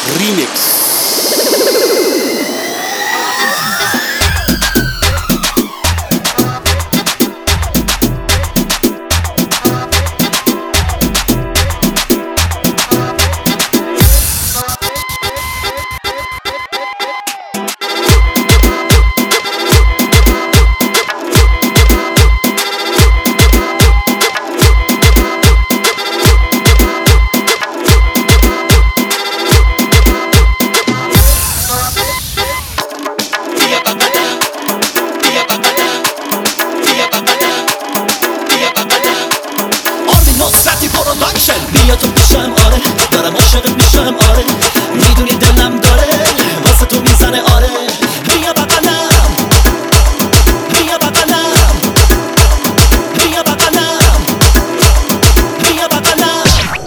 ریمیکس. بیا تو پیشم آره، دارم عاشقت میشم آره، میدونی دلم داره واسه تو میزنه آره. بیا بغلم، بیا بغلم، بیا بغلم، بیا بغلم.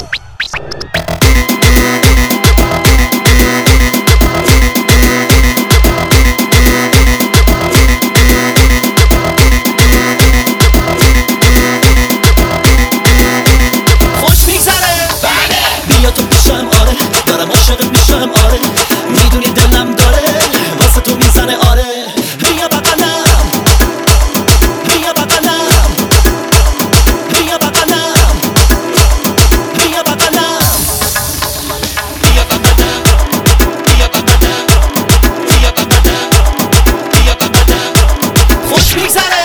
بیا تو پیشم آره، دارم عاشقت میشم آره، میدونی دلم داره واسه تو میزنه آره. بیا بغلم، بیا بغلم، بیا بغلم، بیا بغلم، بیا بغلم، بیا بغلم، بیا بغلم، بیا بغلم. خوش میگذره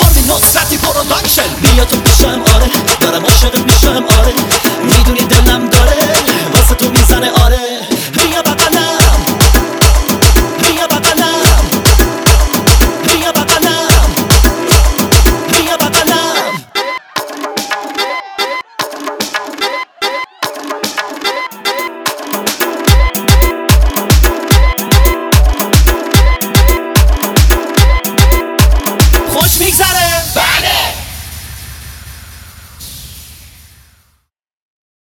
بیا تو پیشم آره، دارم عاشقت میشم آره، میدونی دلم